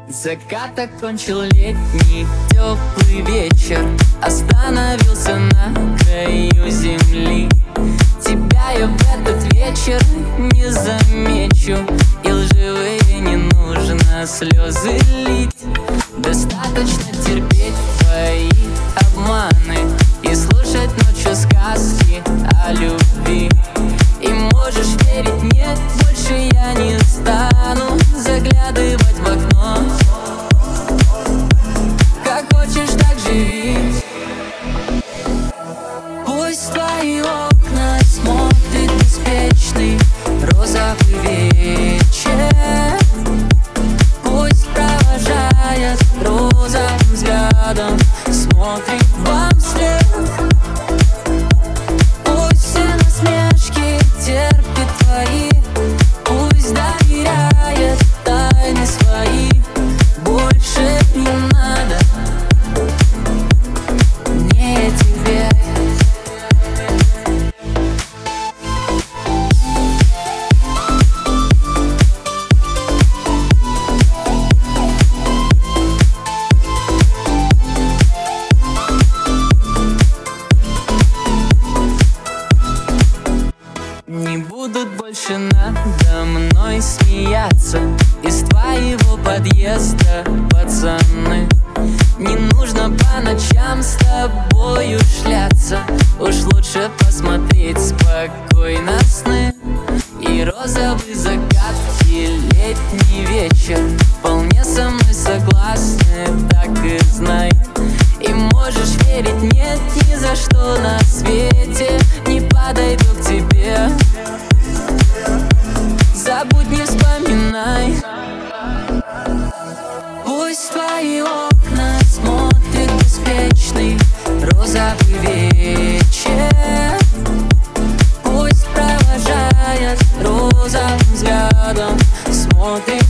Закат окончил летний теплый вечер, остановился на краю земли. Тебя я в этот вечер не замечу, и лживые не нужно слезы лить. Достаточно терпеть твои обманы и слушать ночью сказки о любви. И можешь верить, нет, больше я не стану заглядывать в окно. Как хочешь, так живи. Пусть твои окна смотрит беспечный розовый вечер. Пусть, провожая розовым взглядом, смотрит вам вслед. Пусть все насмешки терпит твои, пусть доверяет тайны свои. Больше не надо мне тебе. Не будут больше надо мной смеяться из твоего подъезда, пацаны. Не нужно по ночам с тобою шляться, уж лучше посмотреть спокойно сны. И розовый закат, и летний вечер вполне со мной согласны, так и знай. И можешь верить, нет, ни за что на свете не подойду к тебе. Забудь, не вспоминай. Пусть твои окна смотрит беспечный розовый вечер. Пусть, провожая розовым взглядом, смотрит